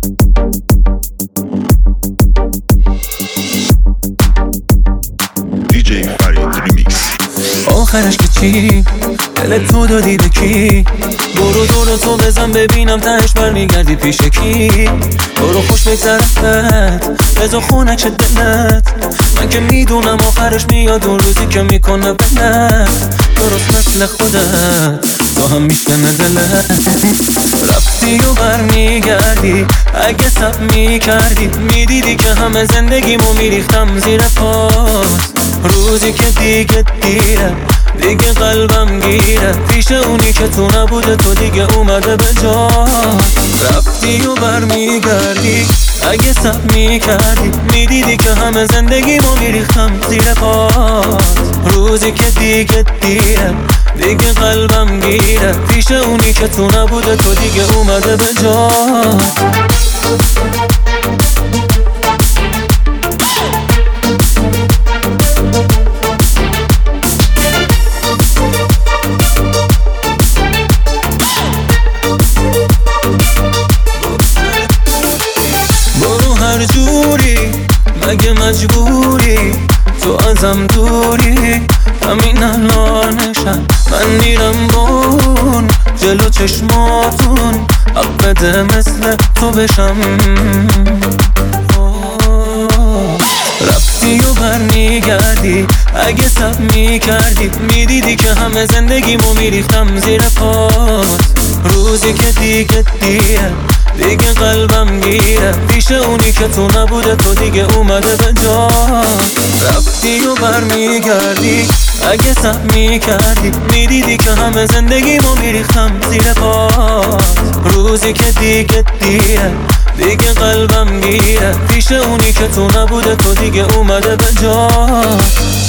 دیجی فرید ریمیکس. آخرش که چی؟ دلت تو دادی به کی؟ برو دور تو بزن ببینم تهش برمیگردی پیش کی؟ برو خوش بگذرت بذار خونک شد دلت. من که میدونم آخرش میاد اون روزی که میکنه بلت. درست مثل خودت تو هم میشکنه دلت. رفتی و برمیگردی اگه سب میکردی میدیدی که همه زندگیمو میریختم زیر پات. روزی که دیگه دیره دیگه قلبم گیره پیش اونی که تو نبوده تو دیگه اومده به جا. رفتی و برمیگردی اگه سب میکردی میدیدی که همه زندگیمو میریختم زیر پات. روزی که دیگه دیره دیگه قلبم گیره پیش اونی که تو نبوده تو دیگه اومده به جا. هر جوری مگه مجبوری تو ازم دوری؟ همین الانشم من میرم بون جلو چشماتون حق بده مثل تو بشم. رفتی و برمیگردی اگه سب میکردی میدیدی که همه زندگیمو میریختم زیر پات. روزی که دیگه دیره دیگه قلبم گیره پیش اونی که تو نبوده تو دیگه اومده به جا. رفتی و برمیگردی اگه سب میکردی میدیدی که همه زندگیمو میریختم زیر پات. روزی که دیگه دیره دیگه قلبم گیره پیش اونی که تو نبوده تو دیگه اومده به جا.